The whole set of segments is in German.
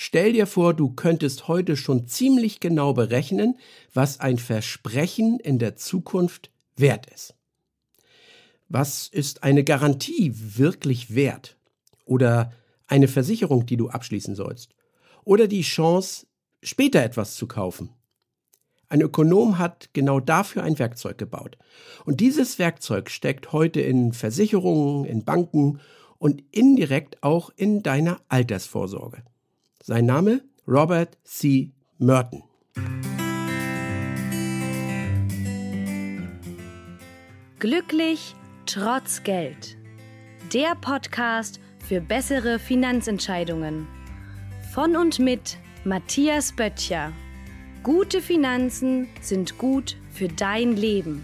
Stell dir vor, du könntest heute schon ziemlich genau berechnen, was ein Versprechen in der Zukunft wert ist. Was ist eine Garantie wirklich wert? Oder eine Versicherung, die du abschließen sollst? Oder die Chance, später etwas zu kaufen? Ein Ökonom hat genau dafür ein Werkzeug gebaut. Und dieses Werkzeug steckt heute in Versicherungen, in Banken und indirekt auch in deiner Altersvorsorge. Sein Name? Robert C. Merton. Glücklich trotz Geld. Der Podcast für bessere Finanzentscheidungen. Von und mit Matthias Böttcher. Gute Finanzen sind gut für dein Leben.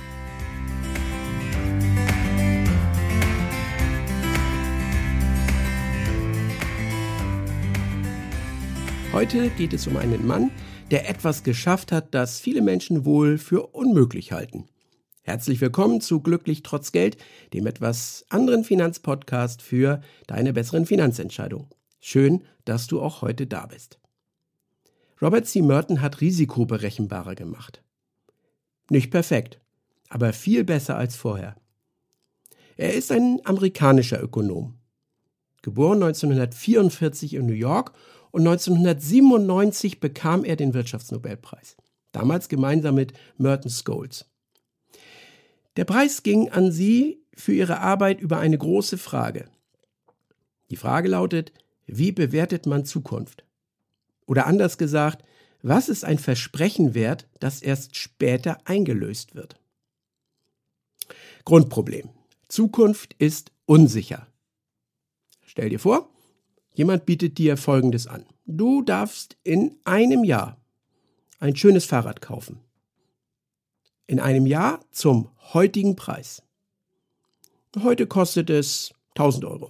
Heute geht es um einen Mann, der etwas geschafft hat, das viele Menschen wohl für unmöglich halten. Herzlich willkommen zu Glücklich trotz Geld, dem etwas anderen Finanzpodcast für deine besseren Finanzentscheidungen. Schön, dass du auch heute da bist. Robert C. Merton hat Risiko berechenbarer gemacht. Nicht perfekt, aber viel besser als vorher. Er ist ein amerikanischer Ökonom. Geboren 1944 in New York und 1997 bekam er den Wirtschaftsnobelpreis. Damals gemeinsam mit Merton Scholes. Der Preis ging an sie für ihre Arbeit über eine große Frage. Die Frage lautet, wie bewertet man Zukunft? Oder anders gesagt, was ist ein Versprechen wert, das erst später eingelöst wird? Grundproblem. Zukunft ist unsicher. Stell dir vor, jemand bietet dir Folgendes an. Du darfst in einem Jahr ein schönes Fahrrad kaufen. In einem Jahr zum heutigen Preis. Heute kostet es 1.000 Euro.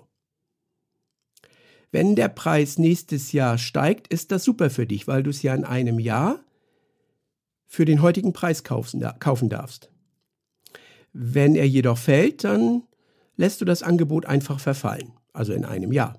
Wenn der Preis nächstes Jahr steigt, ist das super für dich, weil du es ja in einem Jahr für den heutigen Preis kaufen darfst. Wenn er jedoch fällt, dann lässt du das Angebot einfach verfallen, also in einem Jahr.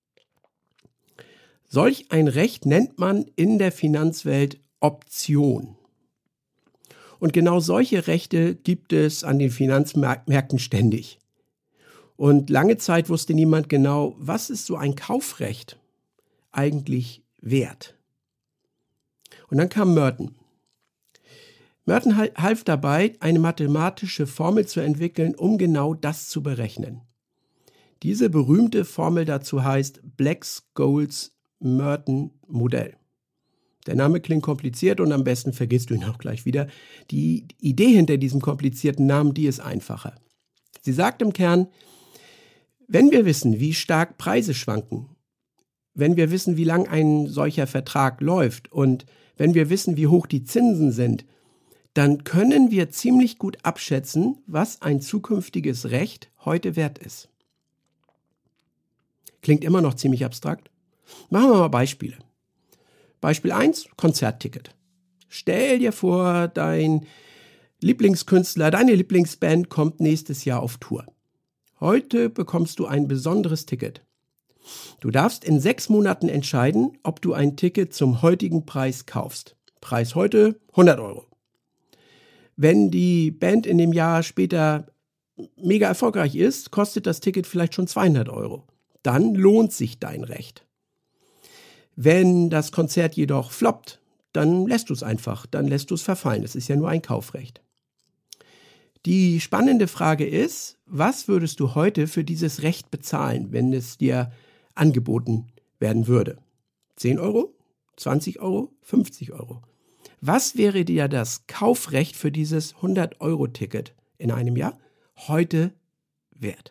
Solch ein Recht nennt man in der Finanzwelt Option. Und genau solche Rechte gibt es an den Finanzmärkten ständig. Und lange Zeit wusste niemand genau, was ist so ein Kaufrecht eigentlich wert. Und dann kam Merton. Merton half dabei, eine mathematische Formel zu entwickeln, um genau das zu berechnen. Diese berühmte Formel dazu heißt Black-Scholes-Merton-Modell. Der Name klingt kompliziert und am besten vergisst du ihn auch gleich wieder. Die Idee hinter diesem komplizierten Namen, die ist einfacher. Sie sagt im Kern, wenn wir wissen, wie stark Preise schwanken, wenn wir wissen, wie lang ein solcher Vertrag läuft und wenn wir wissen, wie hoch die Zinsen sind, dann können wir ziemlich gut abschätzen, was ein zukünftiges Recht heute wert ist. Klingt immer noch ziemlich abstrakt. Machen wir mal Beispiele. Beispiel 1, Konzertticket. Stell dir vor, dein Lieblingskünstler, deine Lieblingsband kommt nächstes Jahr auf Tour. Heute bekommst du ein besonderes Ticket. Du darfst in 6 Monaten entscheiden, ob du ein Ticket zum heutigen Preis kaufst. Preis heute 100 Euro. Wenn die Band in dem Jahr später mega erfolgreich ist, kostet das Ticket vielleicht schon 200 Euro. Dann lohnt sich dein Recht. Wenn das Konzert jedoch floppt, dann lässt du es einfach, dann lässt du es verfallen. Es ist ja nur ein Kaufrecht. Die spannende Frage ist, was würdest du heute für dieses Recht bezahlen, wenn es dir angeboten werden würde? 10 Euro? 20 Euro? 50 Euro? Was wäre dir das Kaufrecht für dieses 100-Euro-Ticket in einem Jahr heute wert?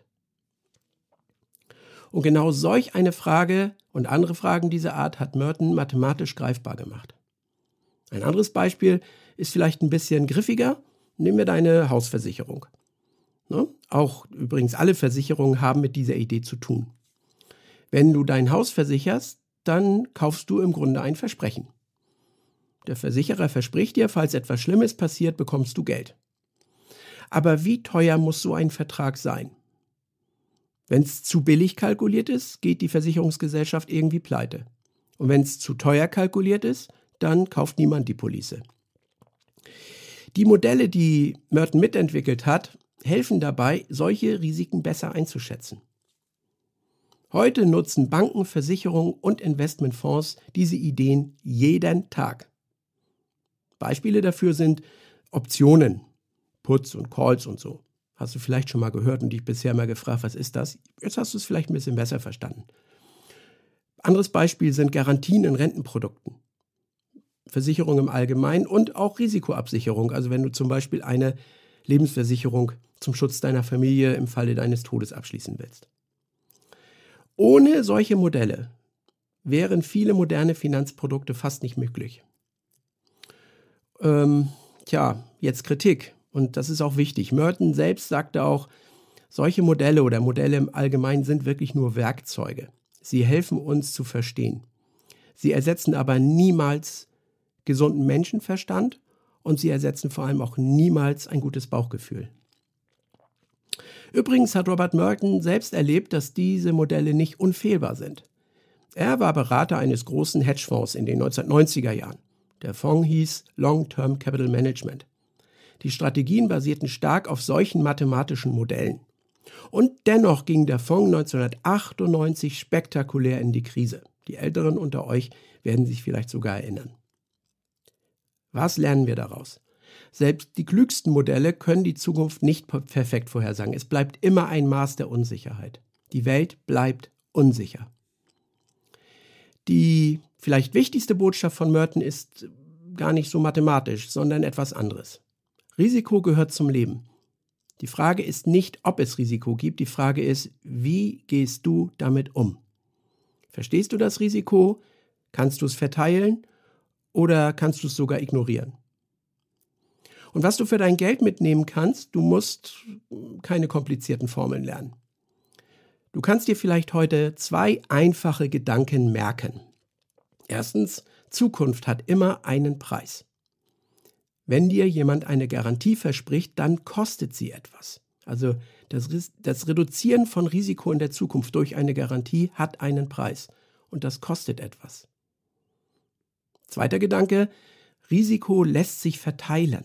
Und genau solch eine Frage und andere Fragen dieser Art hat Merton mathematisch greifbar gemacht. Ein anderes Beispiel ist vielleicht ein bisschen griffiger. Nehmen wir deine Hausversicherung. Auch übrigens alle Versicherungen haben mit dieser Idee zu tun. Wenn du dein Haus versicherst, dann kaufst du im Grunde ein Versprechen. Der Versicherer verspricht dir, falls etwas Schlimmes passiert, bekommst du Geld. Aber wie teuer muss so ein Vertrag sein? Wenn es zu billig kalkuliert ist, geht die Versicherungsgesellschaft irgendwie pleite. Und wenn es zu teuer kalkuliert ist, dann kauft niemand die Police. Die Modelle, die Merton mitentwickelt hat, helfen dabei, solche Risiken besser einzuschätzen. Heute nutzen Banken, Versicherungen und Investmentfonds diese Ideen jeden Tag. Beispiele dafür sind Optionen, Puts und Calls und so. Hast du vielleicht schon mal gehört und dich bisher mal gefragt, was ist das? Jetzt hast du es vielleicht ein bisschen besser verstanden. Anderes Beispiel sind Garantien in Rentenprodukten, Versicherung im Allgemeinen und auch Risikoabsicherung. Also wenn du zum Beispiel eine Lebensversicherung zum Schutz deiner Familie im Falle deines Todes abschließen willst. Ohne solche Modelle wären viele moderne Finanzprodukte fast nicht möglich. Jetzt Kritik. Und das ist auch wichtig. Merton selbst sagte auch, solche Modelle oder Modelle im Allgemeinen sind wirklich nur Werkzeuge. Sie helfen uns zu verstehen. Sie ersetzen aber niemals gesunden Menschenverstand und sie ersetzen vor allem auch niemals ein gutes Bauchgefühl. Übrigens hat Robert Merton selbst erlebt, dass diese Modelle nicht unfehlbar sind. Er war Berater eines großen Hedgefonds in den 1990er Jahren. Der Fonds hieß Long-Term Capital Management. Die Strategien basierten stark auf solchen mathematischen Modellen. Und dennoch ging der Fonds 1998 spektakulär in die Krise. Die Älteren unter euch werden sich vielleicht sogar erinnern. Was lernen wir daraus? Selbst die klügsten Modelle können die Zukunft nicht perfekt vorhersagen. Es bleibt immer ein Maß der Unsicherheit. Die Welt bleibt unsicher. Die vielleicht wichtigste Botschaft von Merton ist gar nicht so mathematisch, sondern etwas anderes. Risiko gehört zum Leben. Die Frage ist nicht, ob es Risiko gibt, die Frage ist, wie gehst du damit um? Verstehst du das Risiko? Kannst du es verteilen oder kannst du es sogar ignorieren? Und was du für dein Geld mitnehmen kannst, du musst keine komplizierten Formeln lernen. Du kannst dir vielleicht heute 2 einfache Gedanken merken. Erstens, Zukunft hat immer einen Preis. Wenn dir jemand eine Garantie verspricht, dann kostet sie etwas. Also das Reduzieren von Risiko in der Zukunft durch eine Garantie hat einen Preis und das kostet etwas. Zweiter Gedanke, Risiko lässt sich verteilen.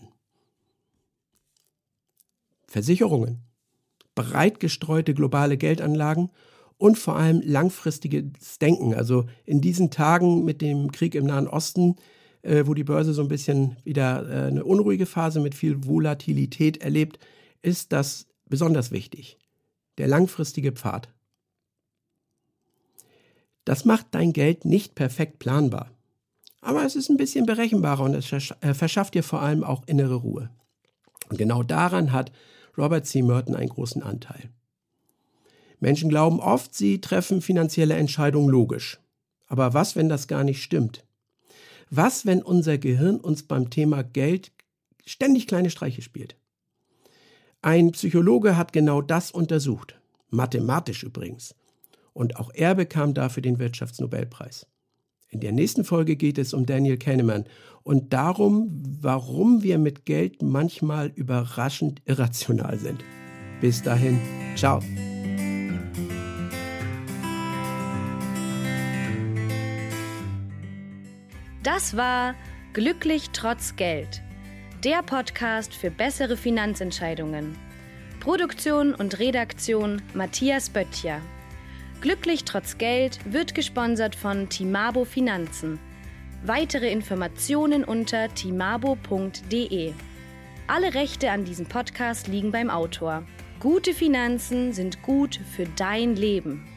Versicherungen, breit gestreute globale Geldanlagen und vor allem langfristiges Denken. Also in diesen Tagen mit dem Krieg im Nahen Osten, wo die Börse so ein bisschen wieder eine unruhige Phase mit viel Volatilität erlebt, ist das besonders wichtig. Der langfristige Pfad. Das macht dein Geld nicht perfekt planbar. Aber es ist ein bisschen berechenbarer und es verschafft dir vor allem auch innere Ruhe. Und genau daran hat Robert C. Merton einen großen Anteil. Menschen glauben oft, sie treffen finanzielle Entscheidungen logisch. Aber was, wenn das gar nicht stimmt? Was, wenn unser Gehirn uns beim Thema Geld ständig kleine Streiche spielt? Ein Psychologe hat genau das untersucht, mathematisch übrigens. Und auch er bekam dafür den Wirtschaftsnobelpreis. In der nächsten Folge geht es um Daniel Kahneman und darum, warum wir mit Geld manchmal überraschend irrational sind. Bis dahin, ciao. Das war Glücklich trotz Geld, der Podcast für bessere Finanzentscheidungen. Produktion und Redaktion Matthias Böttcher. Glücklich trotz Geld wird gesponsert von Timabo Finanzen. Weitere Informationen unter timabo.de. Alle Rechte an diesem Podcast liegen beim Autor. Gute Finanzen sind gut für dein Leben.